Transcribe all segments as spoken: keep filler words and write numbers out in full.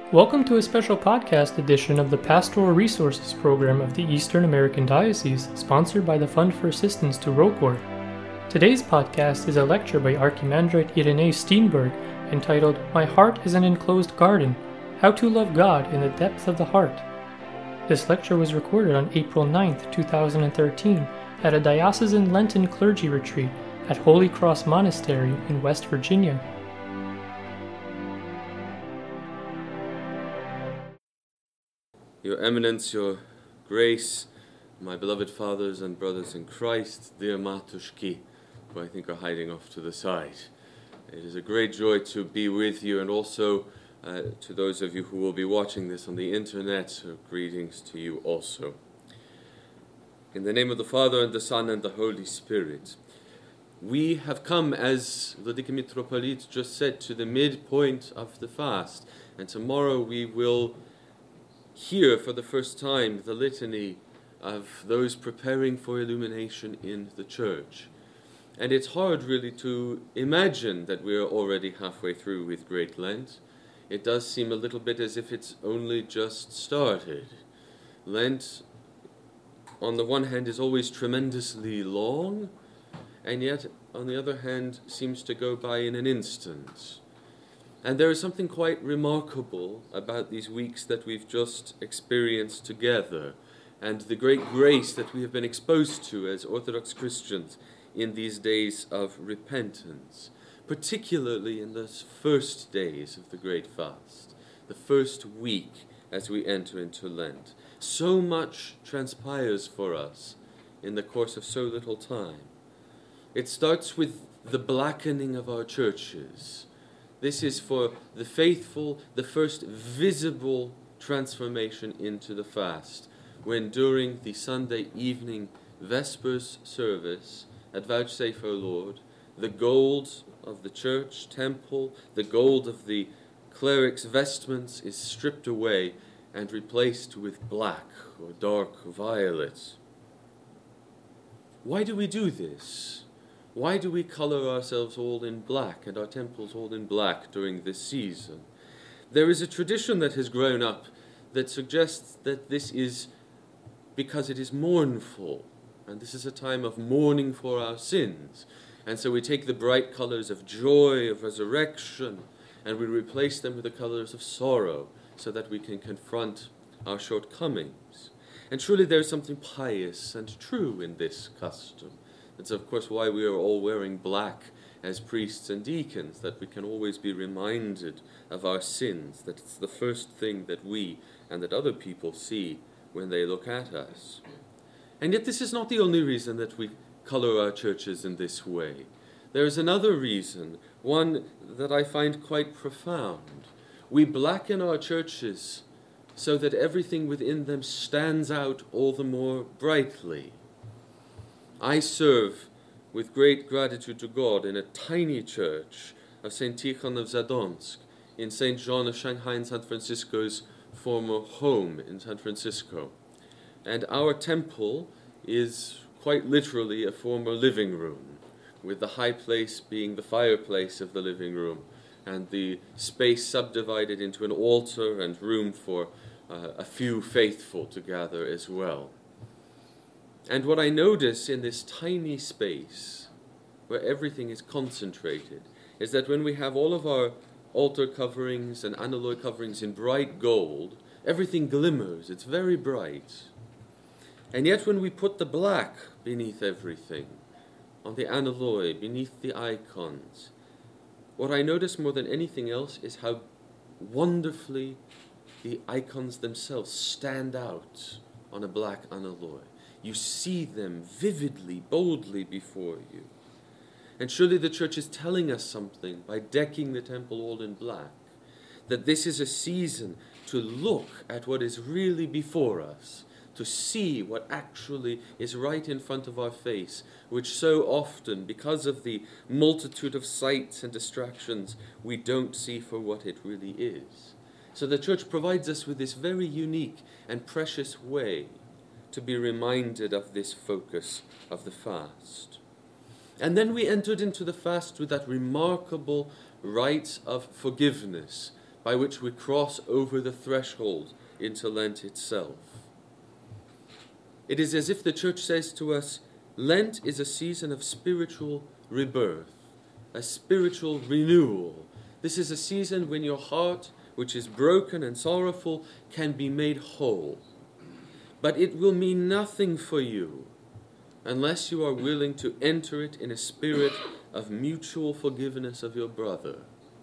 Welcome to a special podcast edition of the Pastoral Resources Program of the Eastern American Diocese, sponsored by the Fund for Assistance to ROCOR. Today's podcast is a lecture by Archimandrite Irenei Steenberg entitled My Heart is an Enclosed Garden, How to Love God in the Depth of the Heart. This lecture was recorded on April ninth, two thousand thirteen at a diocesan Lenten clergy retreat at Holy Cross Monastery in West Virginia. Your Eminence, Your Grace, my beloved fathers and brothers in Christ, dear Matuszki, who I think are hiding off to the side. It is a great joy to be with you, and also uh, to those of you who will be watching this on the internet, so greetings to you also. In the name of the Father, and the Son, and the Holy Spirit, we have come, as Vladika Mitropolit just said, to the midpoint of the fast, and tomorrow we will hear for the first time the litany of those preparing for illumination in the church. And it's hard really to imagine that we are already halfway through with Great Lent. It does seem a little bit as if it's only just started. Lent, on the one hand, is always tremendously long, and yet, on the other hand, seems to go by in an instant. And there is something quite remarkable about these weeks that we've just experienced together, and the great grace that we have been exposed to as Orthodox Christians in these days of repentance, particularly in those first days of the Great Fast, the first week as we enter into Lent. So much transpires for us in the course of so little time. It starts with the blackening of our churches. This is for the faithful the first visible transformation into the fast, when during the Sunday evening Vespers service at Vouchsafe, O Lord, the gold of the church temple, the gold of the cleric's vestments is stripped away and replaced with black or dark violet. Why do we do this? Why do we color ourselves all in black and our temples all in black during this season? There is a tradition that has grown up that suggests that this is because it is mournful, and this is a time of mourning for our sins. And so we take the bright colors of joy, of resurrection, and we replace them with the colors of sorrow so that we can confront our shortcomings. And truly there is something pious and true in this custom. It's of course why we are all wearing black as priests and deacons, that we can always be reminded of our sins, that it's the first thing that we and that other people see when they look at us. And yet this is not the only reason that we color our churches in this way. There is another reason, one that I find quite profound. We blacken our churches so that everything within them stands out all the more brightly. I serve with great gratitude to God in a tiny church of Saint Tikhon of Zadonsk, in Saint John of Shanghai and San Francisco's former home in San Francisco. And our temple is quite literally a former living room, with the high place being the fireplace of the living room, and the space subdivided into an altar and room for uh, a few faithful to gather as well. And what I notice in this tiny space, where everything is concentrated, is that when we have all of our altar coverings and analoy coverings in bright gold, everything glimmers, it's very bright. And yet when we put the black beneath everything, on the analoy, beneath the icons, what I notice more than anything else is how wonderfully the icons themselves stand out on a black analoy. You see them vividly, boldly before you. And surely the church is telling us something by decking the temple all in black, that this is a season to look at what is really before us, to see what actually is right in front of our face, which so often, because of the multitude of sights and distractions, we don't see for what it really is. So the church provides us with this very unique and precious way to be reminded of this focus of the fast. And then we entered into the fast with that remarkable rite of forgiveness by which we cross over the threshold into Lent itself. It is as if the Church says to us, Lent is a season of spiritual rebirth, a spiritual renewal. This is a season when your heart, which is broken and sorrowful, can be made whole. But it will mean nothing for you unless you are willing to enter it in a spirit of mutual forgiveness of your brother.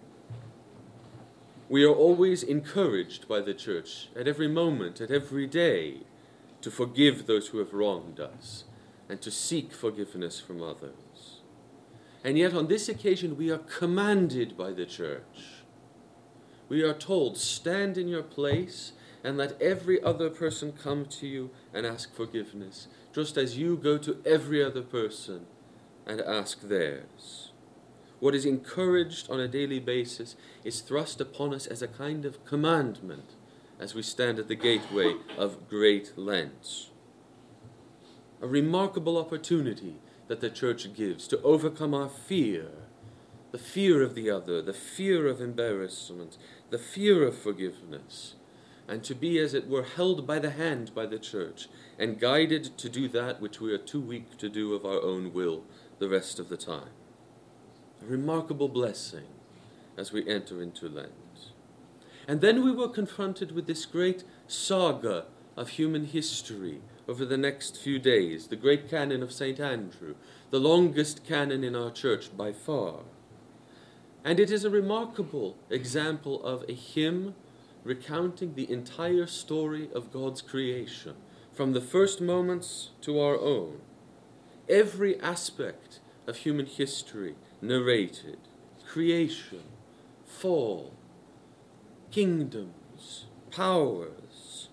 We are always encouraged by the Church at every moment, at every day, to forgive those who have wronged us and to seek forgiveness from others. And yet on this occasion we are commanded by the Church. We are told, stand in your place and let every other person come to you and ask forgiveness, just as you go to every other person and ask theirs. What is encouraged on a daily basis is thrust upon us as a kind of commandment as we stand at the gateway of Great Lent. A remarkable opportunity that the Church gives to overcome our fear, the fear of the other, the fear of embarrassment, the fear of forgiveness, and to be, as it were, held by the hand by the Church and guided to do that which we are too weak to do of our own will the rest of the time. A remarkable blessing as we enter into Lent. And then we were confronted with this great saga of human history over the next few days, the great canon of Saint Andrew, the longest canon in our Church by far. And it is a remarkable example of a hymn recounting the entire story of God's creation, from the first moments to our own. Every aspect of human history narrated: creation, fall, kingdoms, powers,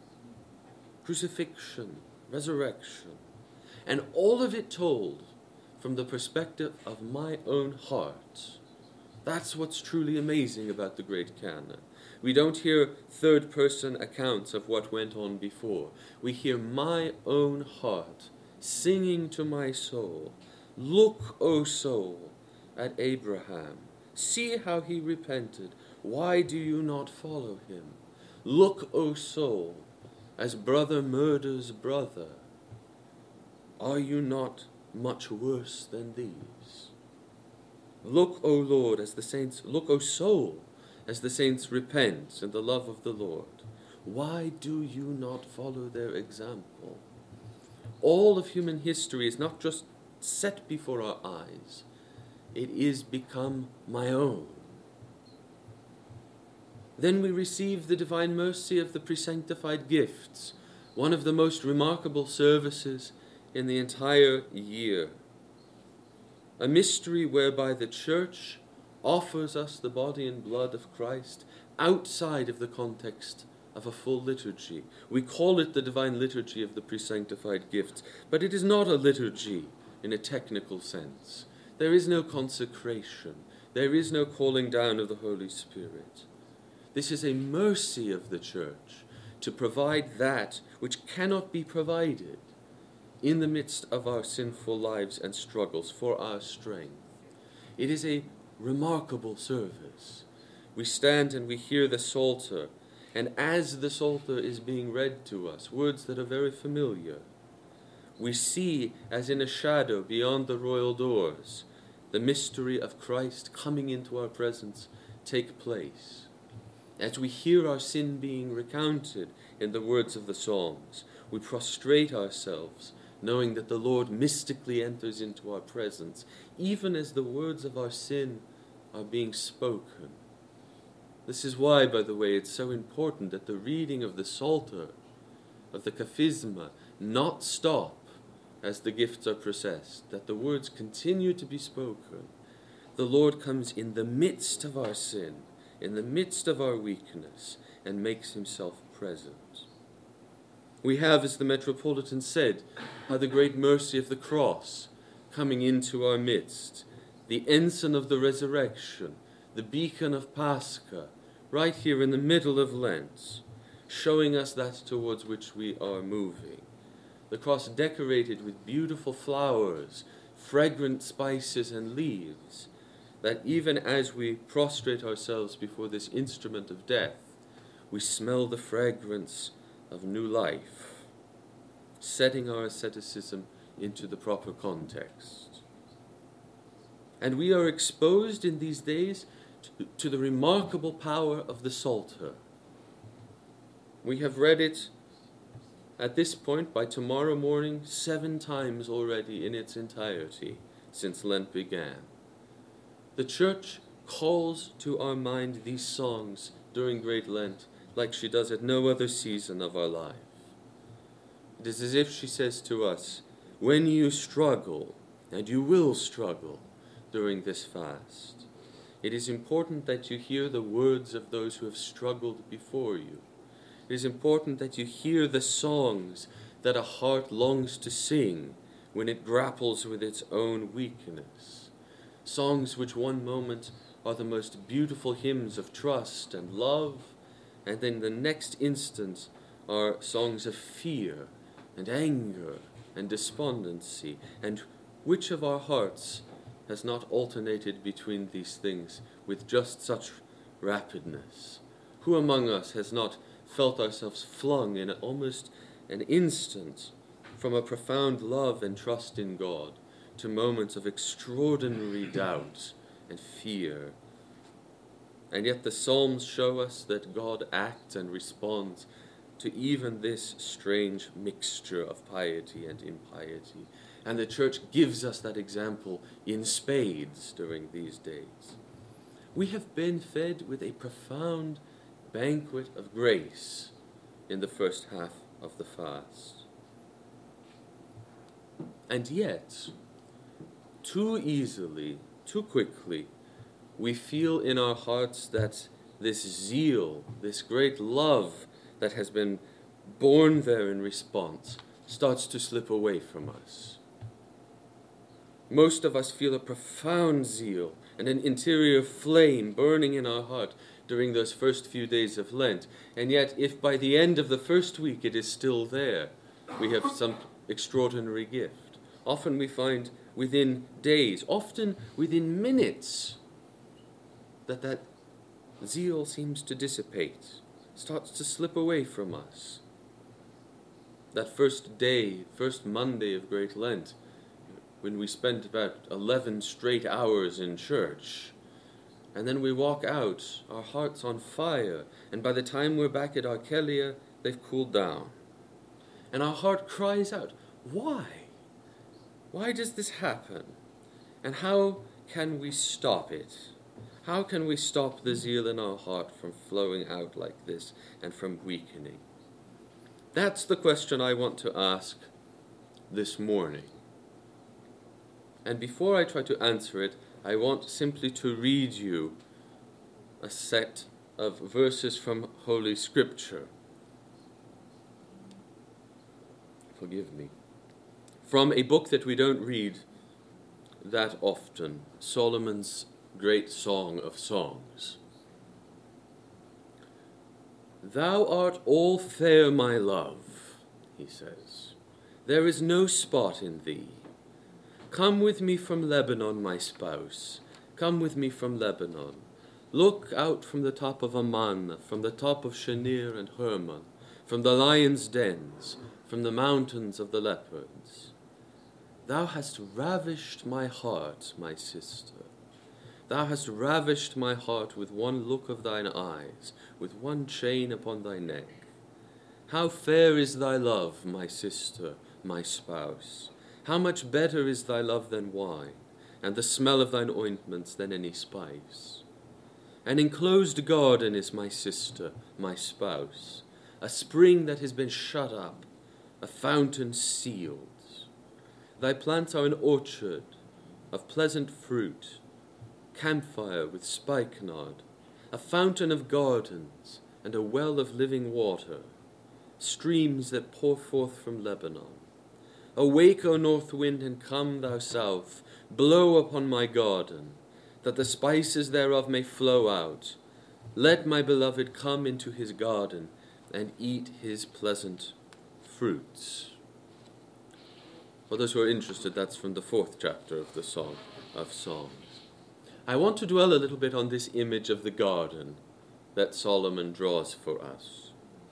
crucifixion, resurrection, and all of it told from the perspective of my own heart. That's what's truly amazing about the great canon. We don't hear third-person accounts of what went on before. We hear my own heart singing to my soul, "Look, O soul, at Abraham. See how he repented. Why do you not follow him? Look, O soul, as brother murders brother. Are you not much worse than these? Look, O Lord, as the saints, look, O soul, as the saints repent in the love of the Lord. Why do you not follow their example?" All of human history is not just set before our eyes. It is become my own. Then we receive the divine mercy of the presanctified gifts, one of the most remarkable services in the entire year. A mystery whereby the Church offers us the body and blood of Christ outside of the context of a full liturgy. We call it the divine liturgy of the presanctified gifts, but it is not a liturgy in a technical sense. There is no consecration. There is no calling down of the Holy Spirit. This is a mercy of the Church to provide that which cannot be provided in the midst of our sinful lives and struggles for our strength. It is a remarkable service. We stand and we hear the Psalter, and as the Psalter is being read to us, words that are very familiar, we see, as in a shadow beyond the royal doors, the mystery of Christ coming into our presence take place. As we hear our sin being recounted in the words of the Psalms, we prostrate ourselves, knowing that the Lord mystically enters into our presence, even as the words of our sin are being spoken. This is why, by the way, it's so important that the reading of the Psalter, of the Kathisma, not stop as the gifts are processed, that the words continue to be spoken. The Lord comes in the midst of our sin, in the midst of our weakness, and makes himself present. We have, as the Metropolitan said, how the great mercy of the cross coming into our midst, the ensign of the resurrection, the beacon of Pascha, right here in the middle of Lent, showing us that towards which we are moving. The cross decorated with beautiful flowers, fragrant spices and leaves, that even as we prostrate ourselves before this instrument of death, we smell the fragrance of new life, setting our asceticism into the proper context. And we are exposed in these days to, to the remarkable power of the Psalter. We have read it at this point, by tomorrow morning, seven times already in its entirety since Lent began. The Church calls to our mind these songs during Great Lent like she does at no other season of our life. It is as if she says to us, when you struggle, and you will struggle during this fast, it is important that you hear the words of those who have struggled before you. It is important that you hear the songs that a heart longs to sing when it grapples with its own weakness. Songs which one moment are the most beautiful hymns of trust and love, and then the next instant are songs of fear and anger and despondency. And which of our hearts has not alternated between these things with just such rapidness? Who among us has not felt ourselves flung in almost an instant from a profound love and trust in God to moments of extraordinary doubt and fear? And yet the Psalms show us that God acts and responds to even this strange mixture of piety and impiety. And the Church gives us that example in spades during these days. We have been fed with a profound banquet of grace in the first half of the fast. And yet, too easily, too quickly, we feel in our hearts that this zeal, this great love that has been born there in response, starts to slip away from us. Most of us feel a profound zeal and an interior flame burning in our heart during those first few days of Lent. And yet, if by the end of the first week it is still there, we have some extraordinary gift. Often we find within days, often within minutes, that that zeal seems to dissipate, starts to slip away from us. That first day, first Monday of Great Lent, when we spent about eleven straight hours in church, and then we walk out, our hearts on fire, and by the time we're back at Archelia, they've cooled down. And our heart cries out, why? Why does this happen? And how can we stop it? How can we stop the zeal in our heart from flowing out like this and from weakening? That's the question I want to ask this morning. And before I try to answer it, I want simply to read you a set of verses from Holy Scripture. Forgive me. From a book that we don't read that often, Solomon's Great Song of Songs. Thou art all fair, my love, he says. There is no spot in thee. Come with me from Lebanon, my spouse. Come with me from Lebanon. Look out from the top of Aman, from the top of Shenir and Hermon, from the lions' dens, from the mountains of the leopards. Thou hast ravished my heart, my sister. Thou hast ravished my heart with one look of thine eyes, with one chain upon thy neck. How fair is thy love, my sister, my spouse! How much better is thy love than wine, and the smell of thine ointments than any spice. An enclosed garden is my sister, my spouse, a spring that has been shut up, a fountain sealed. Thy plants are an orchard of pleasant fruit, campfire with spikenard, a fountain of gardens, and a well of living water, streams that pour forth from Lebanon. Awake, O north wind, and come, thou south, blow upon my garden, that the spices thereof may flow out. Let my beloved come into his garden, and eat his pleasant fruits. For those who are interested, that's from the fourth chapter of the Song of Songs. I want to dwell a little bit on this image of the garden that Solomon draws for us.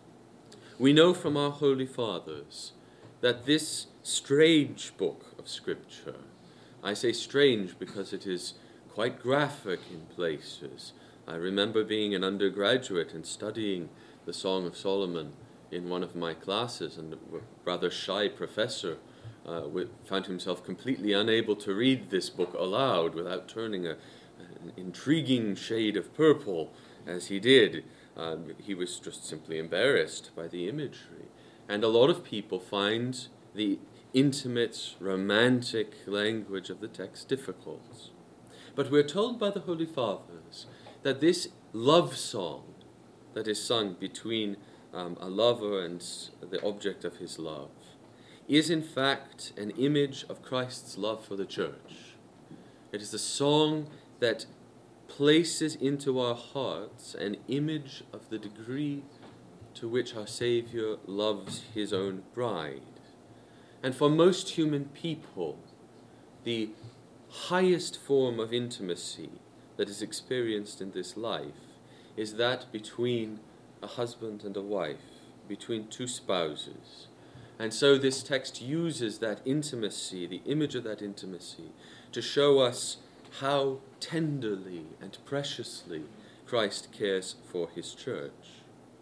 We know from our Holy Fathers that this strange book of Scripture, I say strange because it is quite graphic in places. I remember being an undergraduate and studying the Song of Solomon in one of my classes, and a rather shy professor uh, found himself completely unable to read this book aloud without turning a, an intriguing shade of purple as he did. Um, he was just simply embarrassed by the imagery. And a lot of people find the intimate, romantic language of the text difficult. But we're told by the Holy Fathers that this love song that is sung between um, a lover and the object of his love is in fact an image of Christ's love for the church. It is a song that places into our hearts an image of the degree to which our Savior loves his own bride. And for most human people, the highest form of intimacy that is experienced in this life is that between a husband and a wife, between two spouses. And so this text uses that intimacy, the image of that intimacy, to show us how tenderly and preciously Christ cares for his church.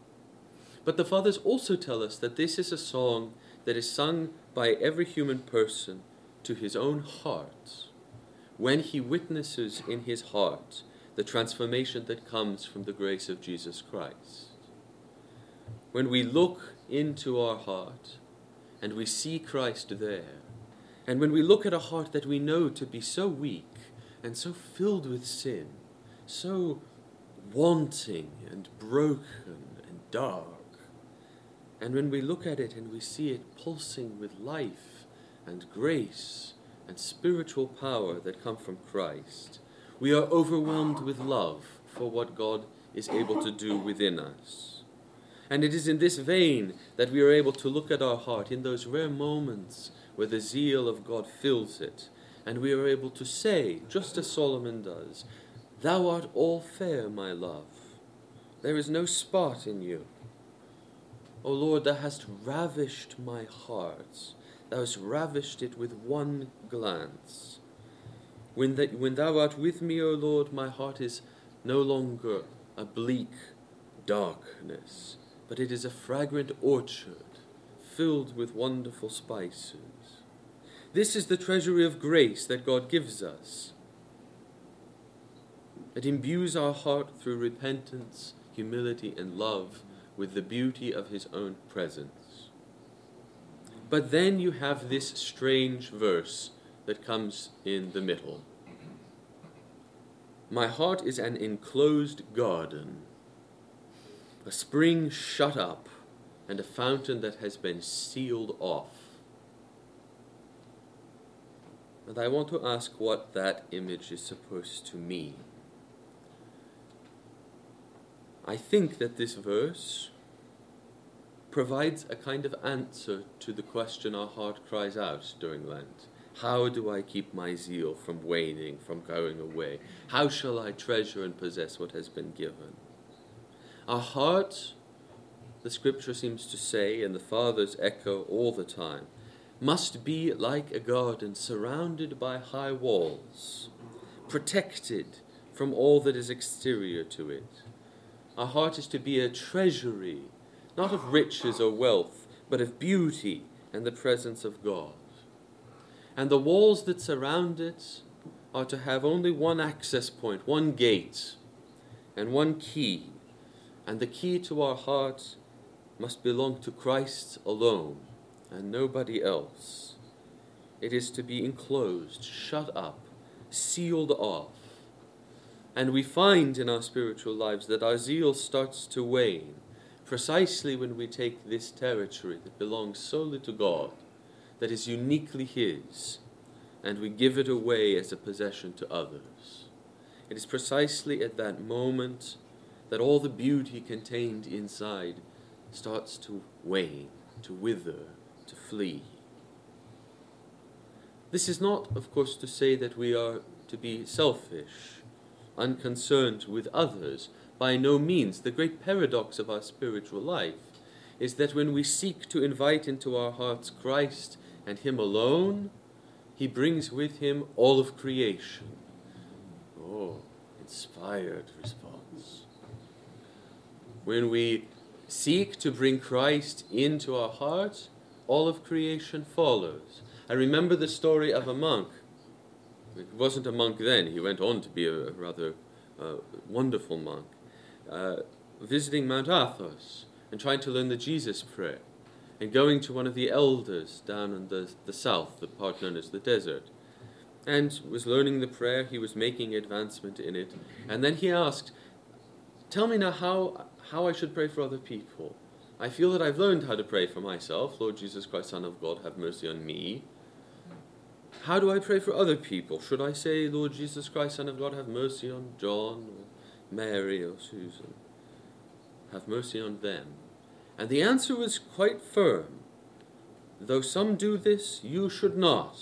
But the Fathers also tell us that this is a song that is sung by every human person to his own heart, when he witnesses in his heart the transformation that comes from the grace of Jesus Christ. When we look into our heart and we see Christ there, and when we look at a heart that we know to be so weak and so filled with sin, so wanting and broken and dark, and when we look at it and we see it pulsing with life and grace and spiritual power that come from Christ, we are overwhelmed with love for what God is able to do within us. And it is in this vein that we are able to look at our heart in those rare moments where the zeal of God fills it, and we are able to say, just as Solomon does, "Thou art all fair, my love. There is no spot in you. O Lord, thou hast ravished my heart. Thou hast ravished it with one glance. When, that, when thou art with me, O Lord, my heart is no longer a bleak darkness, but it is a fragrant orchard filled with wonderful spices." This is the treasury of grace that God gives us. It imbues our heart through repentance, humility, and love with the beauty of his own presence. But then you have this strange verse that comes in the middle. "My heart is an enclosed garden, a spring shut up, and a fountain that has been sealed off." And I want to ask what that image is supposed to mean. I think that this verse provides a kind of answer to the question our heart cries out during Lent. How do I keep my zeal from waning, from going away? How shall I treasure and possess what has been given? Our heart, the Scripture seems to say, and the Fathers echo all the time, must be like a garden surrounded by high walls, protected from all that is exterior to it. Our heart is to be a treasury, not of riches or wealth, but of beauty and the presence of God. And the walls that surround it are to have only one access point, one gate, and one key. And the key to our heart must belong to Christ alone and nobody else. It is to be enclosed, shut up, sealed off. And we find in our spiritual lives that our zeal starts to wane precisely when we take this territory that belongs solely to God, that is uniquely his, and we give it away as a possession to others. It is precisely at that moment that all the beauty contained inside starts to wane, to wither, to flee. This is not, of course, to say that we are to be selfish unconcerned with others. By no means. The great paradox of our spiritual life is that when we seek to invite into our hearts Christ and Him alone, He brings with Him all of creation. Oh, inspired response. When we seek to bring Christ into our hearts, all of creation follows. I remember the story of a monk. He wasn't a monk then. He went on to be a rather uh, wonderful monk. Uh, visiting Mount Athos and trying to learn the Jesus prayer, and going to one of the elders down in the, the south, the part known as the desert, and was learning the prayer. He was making advancement in it, and then he asked, tell me now how, how I should pray for other people. I feel that I've learned how to pray for myself. Lord Jesus Christ, Son of God, have mercy on me. How do I pray for other people? Should I say, Lord Jesus Christ, Son of God, have mercy on John or Mary or Susan? Have mercy on them. And the answer was quite firm. Though some do this, you should not.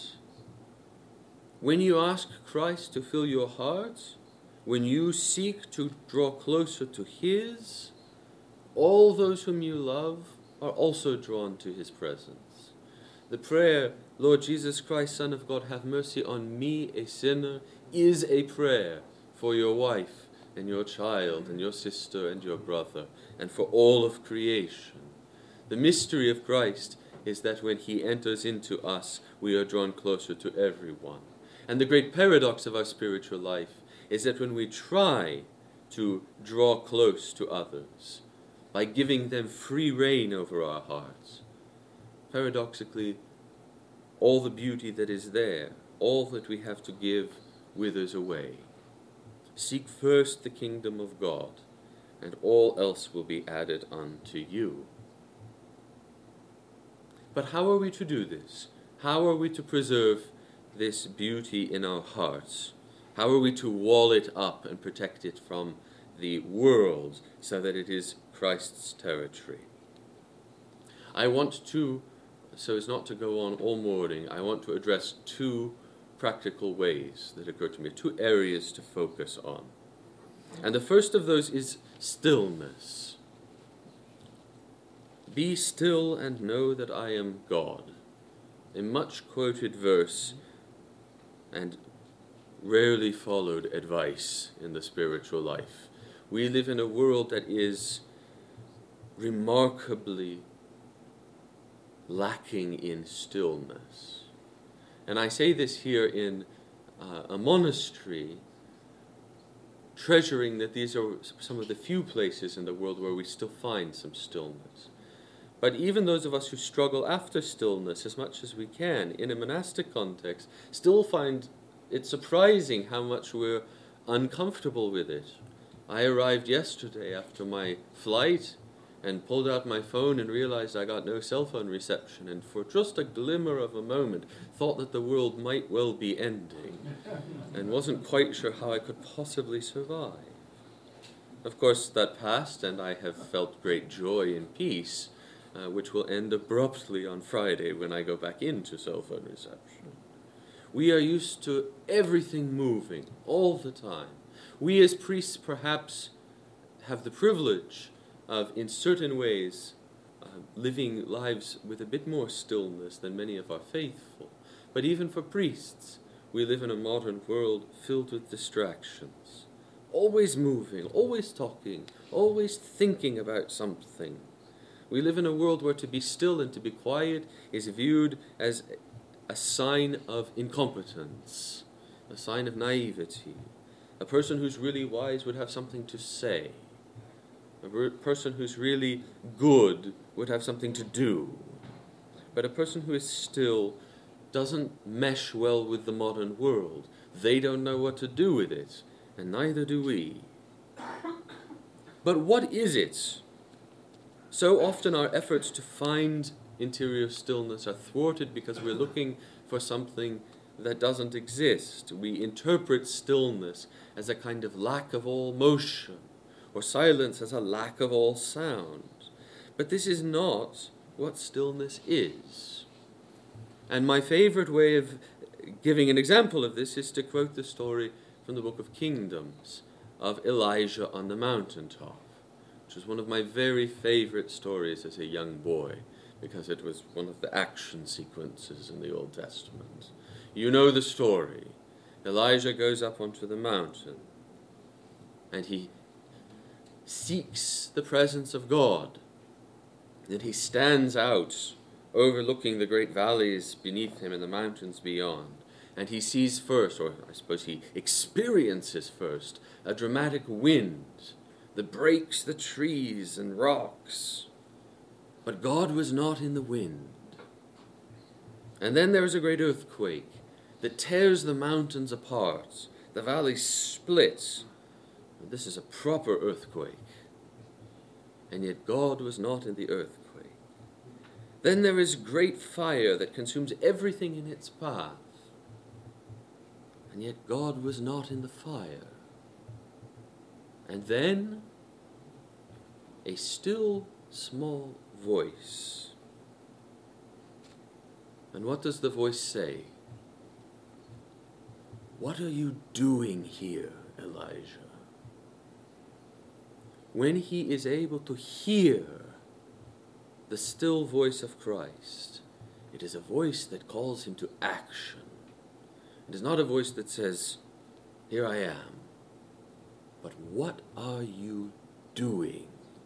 When you ask Christ to fill your heart, when you seek to draw closer to His, all those whom you love are also drawn to His presence. The prayer, Lord Jesus Christ, Son of God, have mercy on me, a sinner, is a prayer for your wife and your child and your sister and your brother and for all of creation. The mystery of Christ is that when He enters into us, we are drawn closer to everyone. And the great paradox of our spiritual life is that when we try to draw close to others by giving them free rein over our hearts, paradoxically, all the beauty that is there, all that we have to give, withers away. Seek first the kingdom of God, and all else will be added unto you. But how are we to do this? How are we to preserve this beauty in our hearts? How are we to wall it up and protect it from the world so that it is Christ's territory? I want to, so as not to go on all morning, I want to address two practical ways that occur to me, two areas to focus on. And the first of those is stillness. Be still and know that I am God. A much quoted verse and rarely followed advice in the spiritual life. We live in a world that is remarkably lacking in stillness. And I say this here in uh, a monastery, treasuring that these are some of the few places in the world where we still find some stillness. But even those of us who struggle after stillness as much as we can in a monastic context still find it surprising how much we're uncomfortable with it. I arrived yesterday after my flight and pulled out my phone and realized I got no cell phone reception, and for just a glimmer of a moment thought that the world might well be ending and wasn't quite sure how I could possibly survive. Of course, that passed, and I have felt great joy and peace, uh, which will end abruptly on Friday when I go back into cell phone reception. We are used to everything moving all the time. We as priests perhaps have the privilege of, in certain ways, uh, living lives with a bit more stillness than many of our faithful. But even for priests, we live in a modern world filled with distractions. Always moving, always talking, always thinking about something. We live in a world where to be still and to be quiet is viewed as a sign of incompetence, a sign of naivety. A person who's really wise would have something to say. A re- person who's really good would have something to do. But a person who is still doesn't mesh well with the modern world. They don't know what to do with it, and neither do we. But what is it? So often our efforts to find interior stillness are thwarted because we're looking for something that doesn't exist. We interpret stillness as a kind of lack of all motion, or silence as a lack of all sound. But this is not what stillness is. And my favorite way of giving an example of this is to quote the story from the book of Kingdoms of Elijah on the mountaintop, which was one of my very favorite stories as a young boy, because it was one of the action sequences in the Old Testament. You know the story. Elijah goes up onto the mountain, and he seeks the presence of God. And he stands out, overlooking the great valleys beneath him and the mountains beyond. And he sees first, or I suppose he experiences first, a dramatic wind that breaks the trees and rocks. But God was not in the wind. And then there is a great earthquake that tears the mountains apart. The valley splits. And this is a proper earthquake. And yet God was not in the earthquake. Then there is great fire that consumes everything in its path. And yet God was not in the fire. And then a still small voice. And what does the voice say? What are you doing here, Elijah? When he is able to hear the still voice of Christ, it is a voice that calls him to action. It is not a voice that says, here I am, but what are you doing?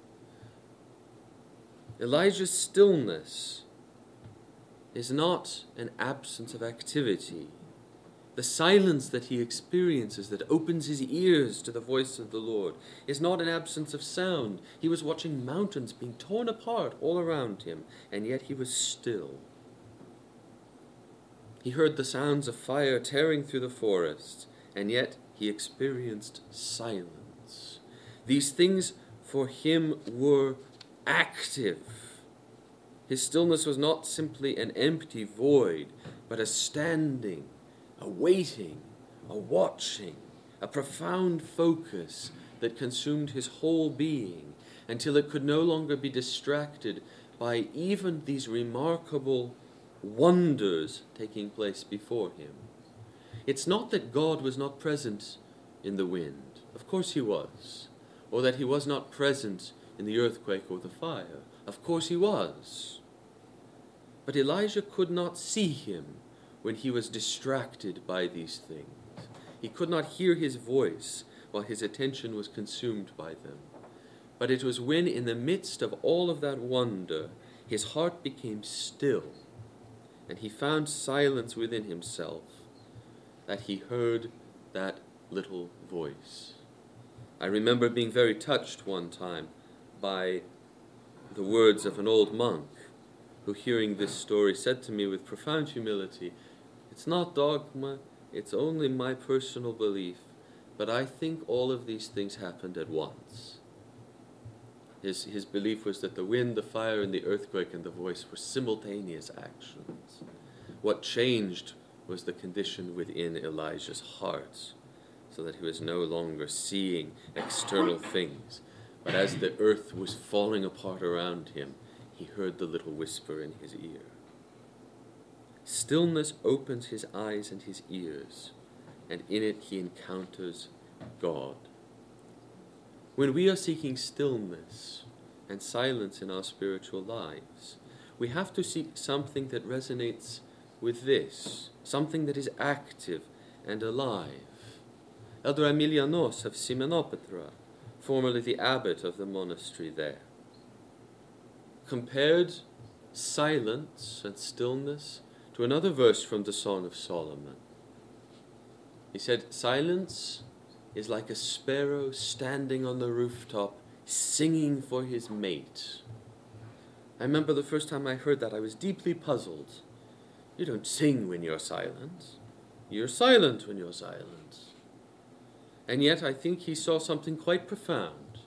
Elijah's stillness is not an absence of activity. The silence that he experiences, that opens his ears to the voice of the Lord, is not an absence of sound. He was watching mountains being torn apart all around him, and yet he was still. He heard the sounds of fire tearing through the forest, and yet he experienced silence. These things for him were active. His stillness was not simply an empty void, but a standing, a waiting, a watching, a profound focus that consumed his whole being until it could no longer be distracted by even these remarkable wonders taking place before him. It's not that God was not present in the wind. Of course he was. Or that he was not present in the earthquake or the fire. Of course he was. But Elijah could not see him when he was distracted by these things. He could not hear his voice while his attention was consumed by them. But it was when, in the midst of all of that wonder, his heart became still, and he found silence within himself, that he heard that little voice. I remember being very touched one time by the words of an old monk who, hearing this story, said to me with profound humility, "It's not dogma, it's only my personal belief, but I think all of these things happened at once." His, his belief was that the wind, the fire, and the earthquake and the voice were simultaneous actions. What changed was the condition within Elijah's heart, so that he was no longer seeing external things, but as the earth was falling apart around him, he heard the little whisper in his ear. Stillness opens his eyes and his ears, and in it he encounters God. When we are seeking stillness and silence in our spiritual lives, we have to seek something that resonates with this, something that is active and alive. Elder Emilianos of Simenopetra, formerly the abbot of the monastery there, compared silence and stillness to another verse from the Song of Solomon. He said, "Silence is like a sparrow standing on the rooftop singing for his mate." I remember the first time I heard that, I was deeply puzzled. You don't sing when you're silent. You're silent when you're silent. And yet I think he saw something quite profound.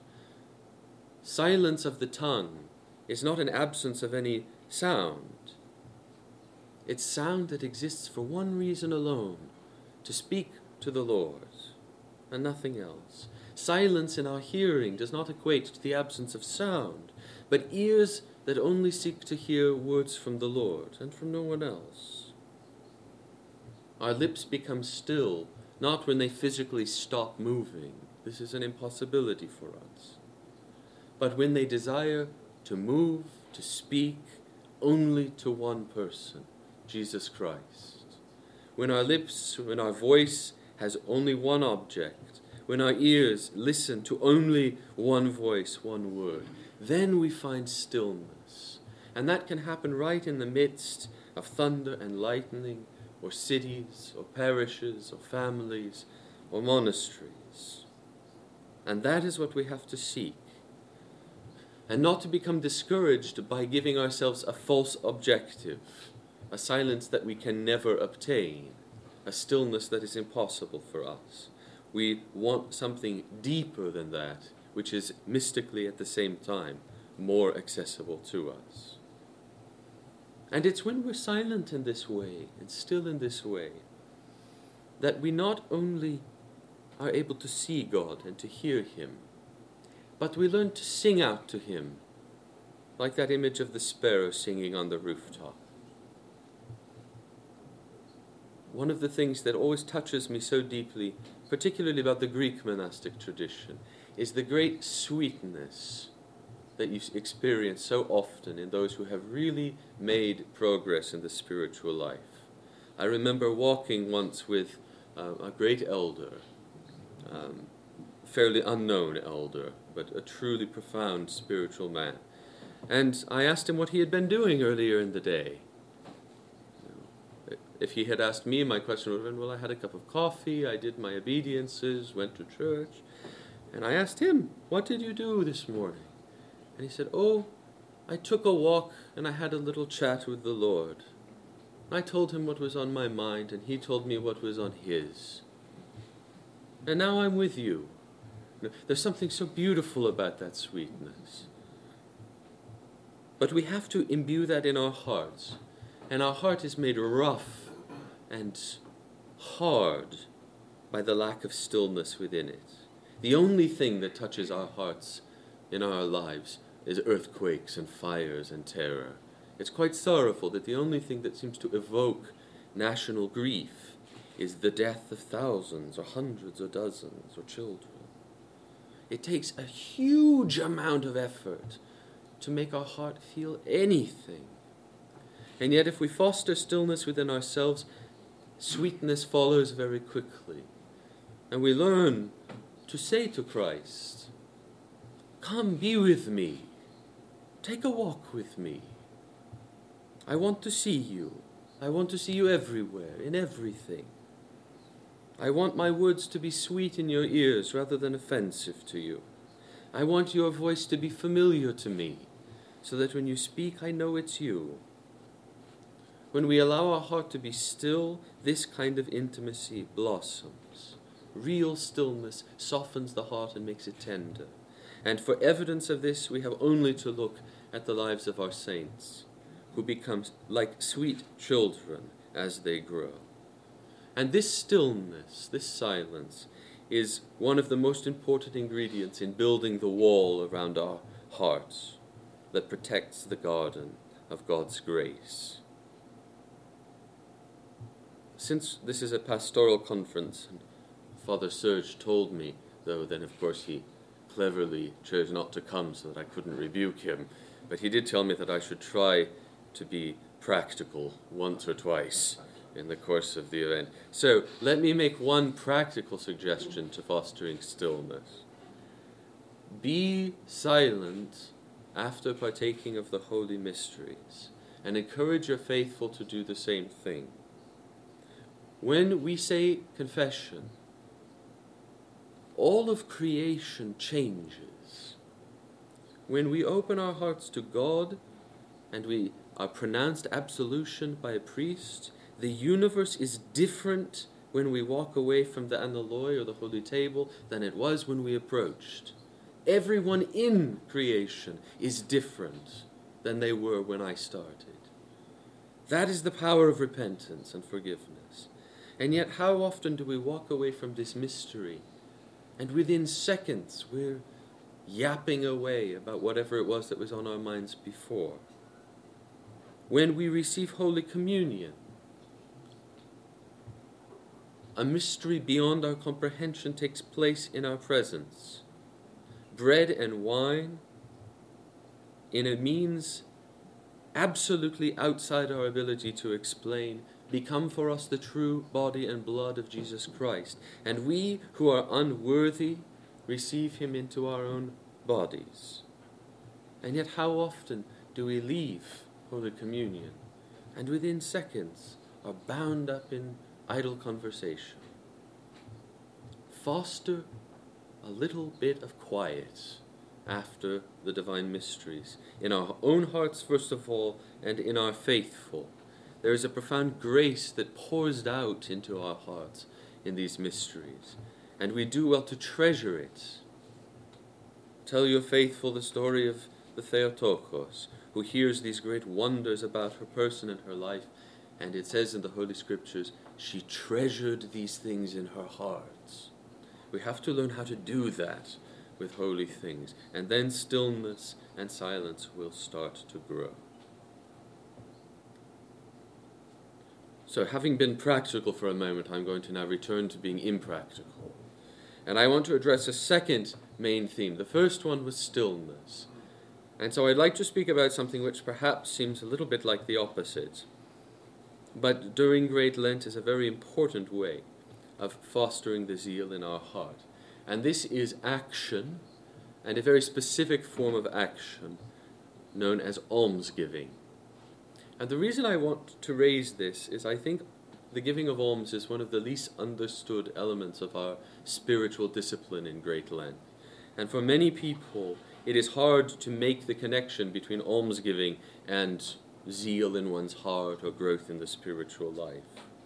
Silence of the tongue is not an absence of any sound. It's sound that exists for one reason alone, to speak to the Lord, and nothing else. Silence in our hearing does not equate to the absence of sound, but ears that only seek to hear words from the Lord and from no one else. Our lips become still not when they physically stop moving. This is an impossibility for us. But when they desire to move, to speak only to one person, Jesus Christ. When our lips, when our voice has only one object, when our ears listen to only one voice, one word, then we find stillness. And that can happen right in the midst of thunder and lightning, or cities, or parishes, or families, or monasteries. And that is what we have to seek. And not to become discouraged by giving ourselves a false objective, a silence that we can never obtain, a stillness that is impossible for us. We want something deeper than that, which is mystically at the same time more accessible to us. And it's when we're silent in this way, and still in this way, that we not only are able to see God and to hear Him, but we learn to sing out to Him, like that image of the sparrow singing on the rooftop. One of the things that always touches me so deeply, particularly about the Greek monastic tradition, is the great sweetness that you experience so often in those who have really made progress in the spiritual life. I remember walking once with uh, a great elder, um, fairly unknown elder, but a truly profound spiritual man. And I asked him what he had been doing earlier in the day. If he had asked me, my question would have been, well, I had a cup of coffee, I did my obediences, went to church. And I asked him, what did you do this morning? And he said, oh, I took a walk and I had a little chat with the Lord. I told him what was on my mind and he told me what was on his. And now I'm with you. There's something so beautiful about that sweetness. But we have to imbue that in our hearts. And our heart is made rough and hard by the lack of stillness within it. The only thing that touches our hearts in our lives is earthquakes and fires and terror. It's quite sorrowful that the only thing that seems to evoke national grief is the death of thousands or hundreds or dozens or children. It takes a huge amount of effort to make our heart feel anything. And yet if we foster stillness within ourselves, sweetness follows very quickly. And we learn to say to Christ, come be with me. Take a walk with me. I want to see you. I want to see you everywhere, in everything. I want my words to be sweet in your ears rather than offensive to you. I want your voice to be familiar to me, so that when you speak, I know it's you. When we allow our heart to be still, this kind of intimacy blossoms. Real stillness softens the heart and makes it tender. And for evidence of this, we have only to look at the lives of our saints, who become like sweet children as they grow. And this stillness, this silence, is one of the most important ingredients in building the wall around our hearts that protects the garden of God's grace. Since this is a pastoral conference, and Father Serge told me, though then of course he cleverly chose not to come so that I couldn't rebuke him, but he did tell me that I should try to be practical once or twice in the course of the event. So let me make one practical suggestion to fostering stillness. Be silent after partaking of the holy mysteries, and encourage your faithful to do the same thing. When we say confession, all of creation changes. When we open our hearts to God and we are pronounced absolution by a priest, the universe is different when we walk away from the Analoi or the Holy Table than it was when we approached. Everyone in creation is different than they were when I started. That is the power of repentance and forgiveness. And yet how often do we walk away from this mystery and within seconds we're yapping away about whatever it was that was on our minds before? When we receive Holy Communion, A mystery beyond our comprehension takes place in our presence. Bread and wine, in a means absolutely outside our ability to explain, become for us the true body and blood of Jesus Christ. And we who are unworthy receive him into our own bodies. And yet how often do we leave Holy Communion and within seconds are bound up in idle conversation? Foster a little bit of quiet after the divine mysteries, in our own hearts first of all, and in our faithful. There is a profound grace that pours out into our hearts in these mysteries, and we do well to treasure it. Tell your faithful the story of the Theotokos, who hears these great wonders about her person and her life, and it says in the Holy Scriptures, she treasured these things in her heart. We have to learn how to do that with holy things, and then stillness and silence will start to grow. So having been practical for a moment, I'm going to now return to being impractical. And I want to address a second main theme. The first one was stillness. And so I'd like to speak about something which perhaps seems a little bit like the opposite, but during Great Lent is a very important way of fostering the zeal in our heart. And this is action, and a very specific form of action known as almsgiving. And the reason I want to raise this is I think the giving of alms is one of the least understood elements of our spiritual discipline in Great Lent. And for many people, it is hard to make the connection between almsgiving and zeal in one's heart or growth in the spiritual life.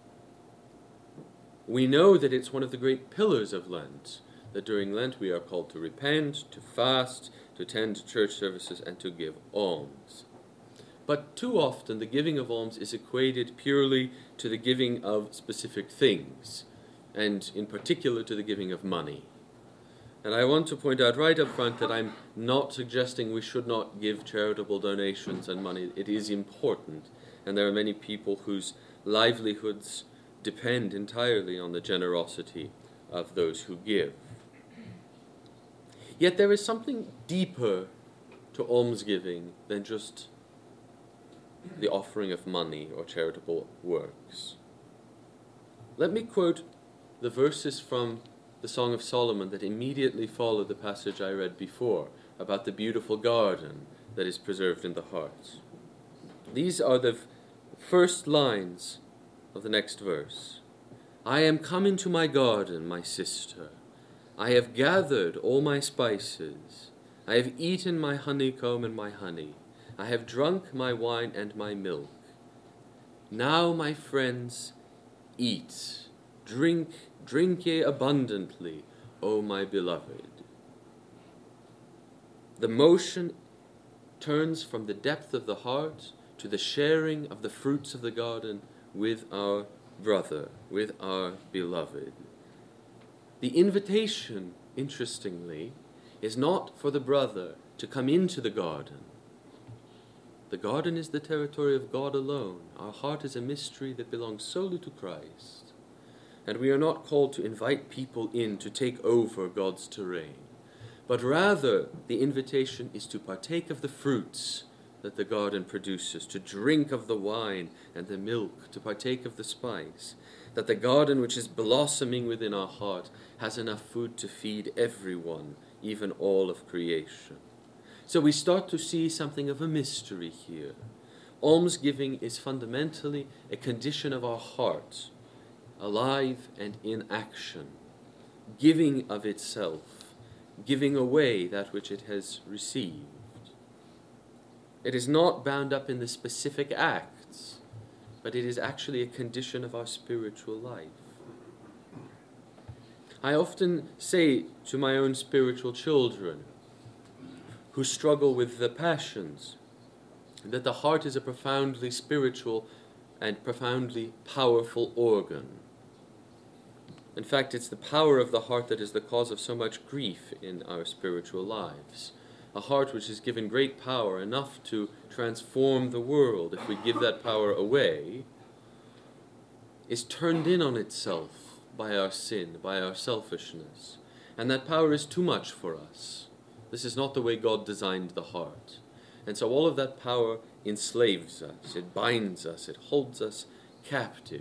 We know that it's one of the great pillars of Lent, that during Lent we are called to repent, to fast, to attend church services, and to give alms. But too often the giving of alms is equated purely to the giving of specific things, and in particular to the giving of money. And I want to point out right up front that I'm not suggesting we should not give charitable donations and money. It is important, and there are many people whose livelihoods depend entirely on the generosity of those who give. Yet there is something deeper to almsgiving than just the offering of money or charitable works. Let me quote the verses from the Song of Solomon that immediately follow the passage I read before about the beautiful garden that is preserved in the heart. These are the f- first lines of the next verse. I am come into my garden, my sister. I have gathered all my spices. I have eaten my honeycomb and my honey. I have drunk my wine and my milk. Now, my friends, eat, drink, drink ye abundantly, O my beloved. The motion turns from the depth of the heart to the sharing of the fruits of the garden with our brother, with our beloved. The invitation, interestingly, is not for the brother to come into the garden. The garden is the territory of God alone. Our heart is a mystery that belongs solely to Christ. And we are not called to invite people in to take over God's terrain, but rather the invitation is to partake of the fruits that the garden produces, to drink of the wine and the milk, to partake of the spice, that the garden which is blossoming within our heart has enough food to feed everyone, even all of creation. So we start to see something of a mystery here. Almsgiving is fundamentally a condition of our heart, alive and in action, giving of itself, giving away that which it has received. It is not bound up in the specific acts, but it is actually a condition of our spiritual life. I often say to my own spiritual children who struggle with the passions that the heart is a profoundly spiritual and profoundly powerful organ. In fact, it's the power of the heart that is the cause of so much grief in our spiritual lives. A heart which is given great power, enough to transform the world if we give that power away, is turned in on itself by our sin, by our selfishness. And that power is too much for us. This is not the way God designed the heart. And so all of that power enslaves us, it binds us, it holds us captive.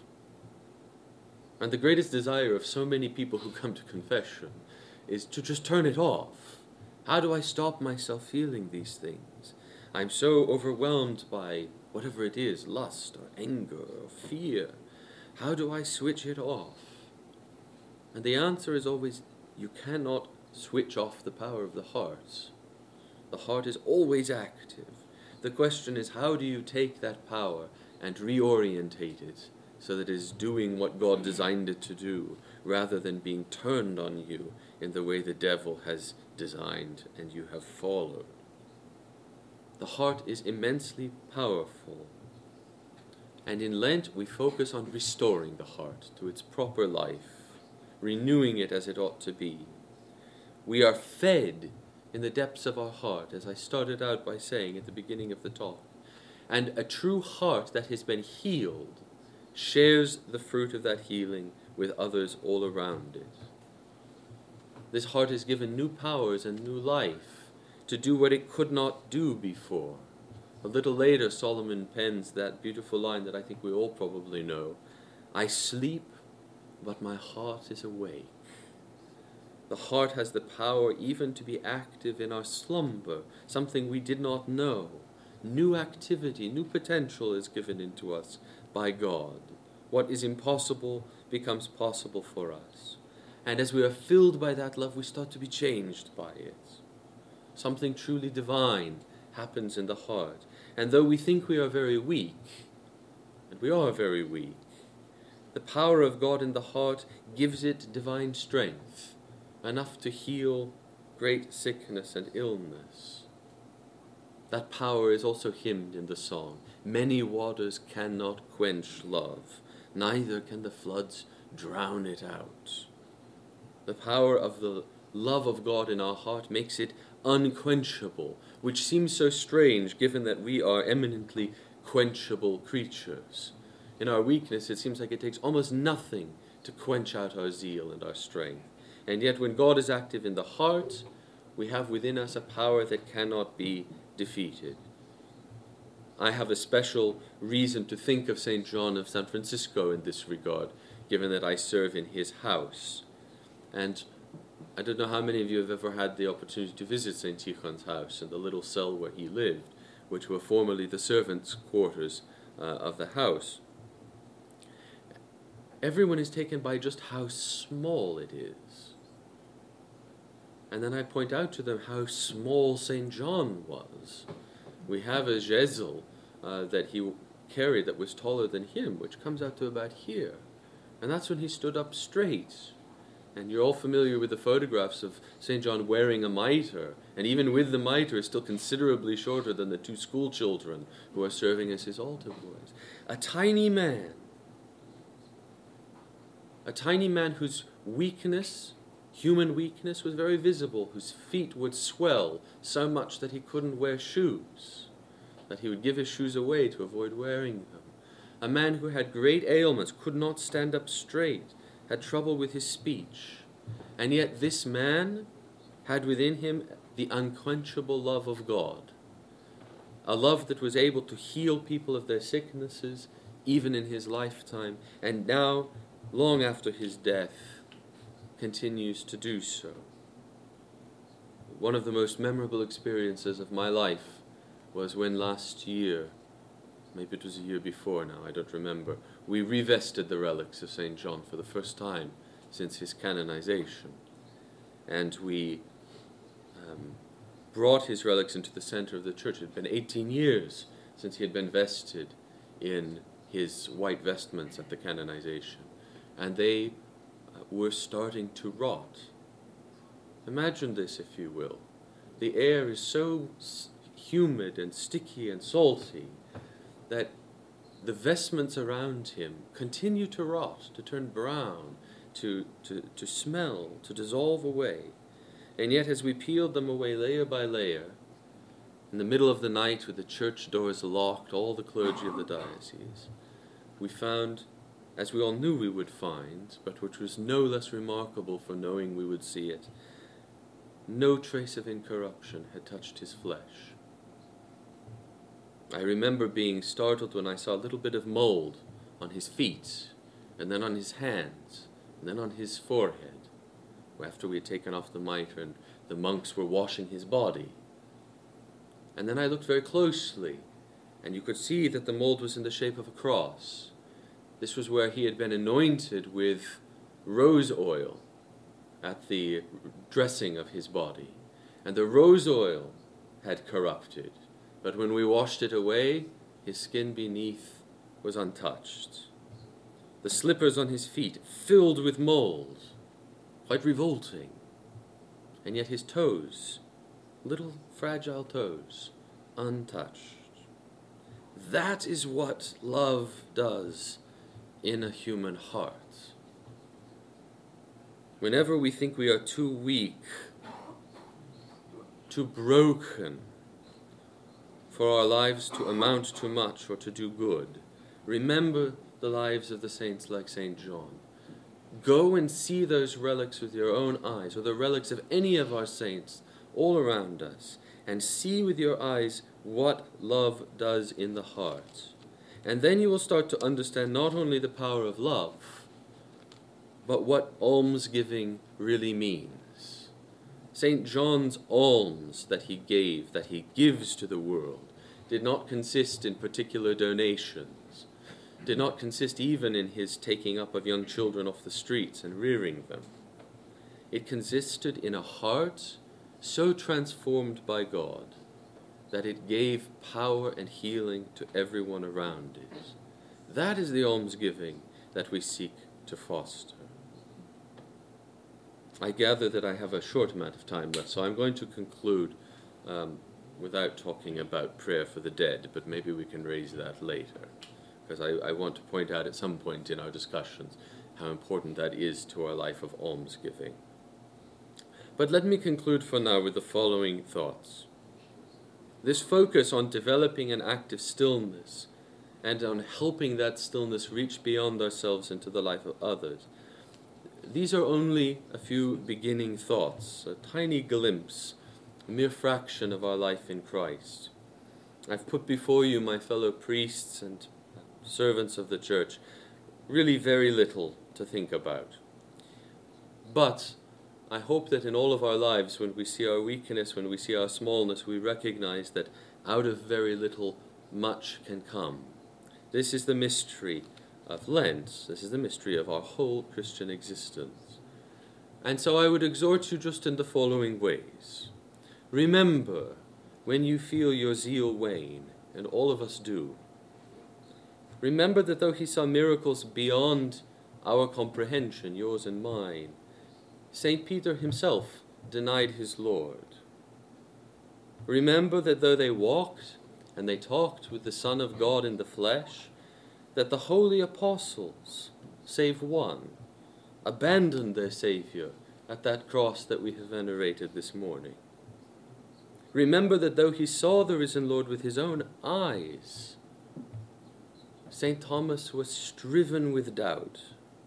And the greatest desire of so many people who come to confession is to just turn it off. How do I stop myself feeling these things? I'm so overwhelmed by whatever it is, lust or anger or fear. How do I switch it off? And the answer is always, you cannot switch off the power of the heart. The heart is always active. The question is, how do you take that power and reorientate it so that it is doing what God designed it to do, rather than being turned on you in the way the devil has designed and you have followed? The heart is immensely powerful. And in Lent, we focus on restoring the heart to its proper life, renewing it as it ought to be. We are fed in the depths of our heart, as I started out by saying at the beginning of the talk. And a true heart that has been healed shares the fruit of that healing with others all around it. This heart is given new powers and new life to do what it could not do before. A little later, Solomon pens that beautiful line that I think we all probably know. I sleep, but my heart is awake. The heart has the power even to be active in our slumber, something we did not know. New activity, new potential is given into us by God. What is impossible becomes possible for us. And as we are filled by that love, we start to be changed by it. Something truly divine happens in the heart. And though we think we are very weak, and we are very weak, the power of God in the heart gives it divine strength, enough to heal great sickness and illness. That power is also hymned in the song. Many waters cannot quench love, neither can the floods drown it out. The power of the love of God in our heart makes it unquenchable, which seems so strange given that we are eminently quenchable creatures. In our weakness, it seems like it takes almost nothing to quench out our zeal and our strength. And yet when God is active in the heart, we have within us a power that cannot be defeated. I have a special reason to think of Saint John of San Francisco in this regard, given that I serve in his house. And I don't know how many of you have ever had the opportunity to visit Saint Tikhon's house and the little cell where he lived, which were formerly the servants' quarters uh, of the house. Everyone is taken by just how small it is. And then I point out to them how small Saint John was. We have a Gesel uh, that he carried that was taller than him, which comes out to about here. And that's when he stood up straight. And you're all familiar with the photographs of Saint John wearing a mitre, and even with the mitre is still considerably shorter than the two school children who are serving as his altar boys. A tiny man. A tiny man whose weakness, human weakness, was very visible, whose feet would swell so much that he couldn't wear shoes, that he would give his shoes away to avoid wearing them. A man who had great ailments, could not stand up straight, had trouble with his speech. And yet this man had within him the unquenchable love of God, a love that was able to heal people of their sicknesses even in his lifetime, and now, long after his death, continues to do so. One of the most memorable experiences of my life was when last year, maybe it was a year before now, I don't remember, we revested the relics of Saint John for the first time since his canonization. And we um, brought his relics into the center of the church. It had been eighteen years since he had been vested in his white vestments at the canonization. And they uh, were starting to rot. Imagine this, if you will. The air is so s- humid and sticky and salty that the vestments around him continue to rot, to turn brown, to, to, to smell, to dissolve away. And yet as we peeled them away layer by layer, in the middle of the night with the church doors locked, all the clergy of the diocese, we found as we all knew we would find, but which was no less remarkable for knowing we would see it. No trace of incorruption had touched his flesh. I remember being startled when I saw a little bit of mold on his feet, and then on his hands, and then on his forehead, after we had taken off the mitre and the monks were washing his body. And then I looked very closely, and you could see that the mold was in the shape of a cross. This was where he had been anointed with rose oil at the dressing of his body. And the rose oil had corrupted, but when we washed it away, his skin beneath was untouched. The slippers on his feet filled with mold, quite revolting. And yet his toes, little fragile toes, untouched. That is what love does in a human heart. Whenever we think we are too weak, too broken for our lives to amount to much or to do good, remember the lives of the saints like Saint John. Go and see those relics with your own eyes, or the relics of any of our saints all around us, and see with your eyes what love does in the heart. And then you will start to understand not only the power of love, but what almsgiving really means. Saint John's alms that he gave, that he gives to the world, did not consist in particular donations, did not consist even in his taking up of young children off the streets and rearing them. It consisted in a heart so transformed by God that it gave power and healing to everyone around it. That is the almsgiving that we seek to foster. I gather that I have a short amount of time left, so I'm going to conclude um, without talking about prayer for the dead, but maybe we can raise that later, because I, I want to point out at some point in our discussions how important that is to our life of almsgiving. But let me conclude for now with the following thoughts. This focus on developing an active stillness and on helping that stillness reach beyond ourselves into the life of others, these are only a few beginning thoughts, a tiny glimpse, a mere fraction of our life in Christ. I've put before you, my fellow priests and servants of the Church, really very little to think about. But I hope that in all of our lives, when we see our weakness, when we see our smallness, we recognize that out of very little, much can come. This is the mystery of Lent. This is the mystery of our whole Christian existence. And so I would exhort you just in the following ways. Remember, when you feel your zeal wane, and all of us do, remember that though he saw miracles beyond our comprehension, yours and mine, Saint Peter himself denied his Lord. Remember that though they walked and they talked with the Son of God in the flesh, that the holy apostles, save one, abandoned their Savior at that cross that we have venerated this morning. Remember that though he saw the risen Lord with his own eyes, Saint Thomas was striven with doubt.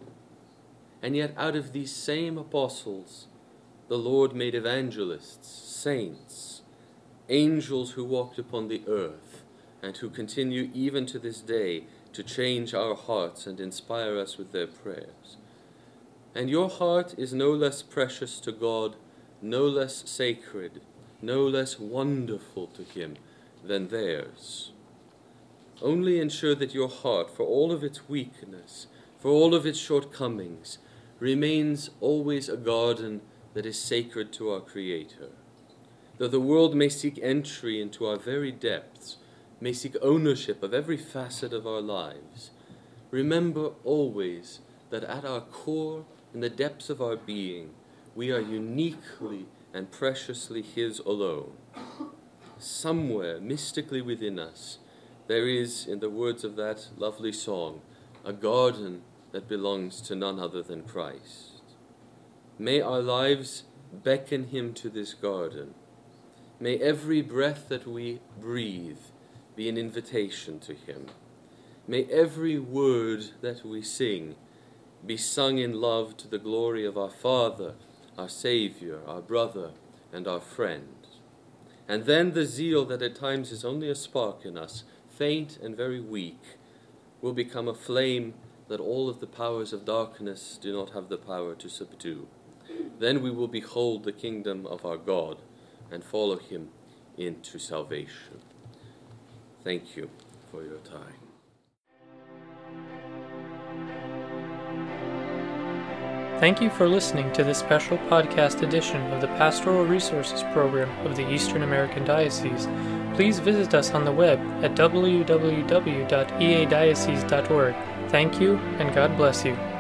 And yet out of these same apostles, the Lord made evangelists, saints, angels who walked upon the earth, and who continue even to this day to change our hearts and inspire us with their prayers. And your heart is no less precious to God, no less sacred, no less wonderful to him than theirs. Only ensure that your heart, for all of its weakness, for all of its shortcomings, remains always a garden that is sacred to our Creator. Though the world may seek entry into our very depths, may seek ownership of every facet of our lives, remember always that at our core, in the depths of our being, we are uniquely and preciously his alone. Somewhere, mystically within us, there is, in the words of that lovely song, a garden that belongs to none other than Christ. May our lives beckon him to this garden. May every breath that we breathe be an invitation to him. May every word that we sing be sung in love to the glory of our Father, our Saviour, our brother, and our friend. And then the zeal that at times is only a spark in us, faint and very weak, will become a flame that all of the powers of darkness do not have the power to subdue. Then we will behold the kingdom of our God and follow him into salvation. Thank you for your time. Thank you for listening to this special podcast edition of the Pastoral Resources Program of the Eastern American Diocese. Please visit us on the web at w w w dot e a diocese dot org. Thank you, and God bless you.